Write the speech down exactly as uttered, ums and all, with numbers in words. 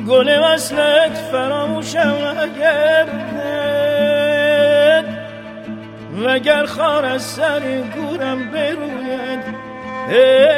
گل وصلت فراموشم نگردد وگر خار از سر گورم بروید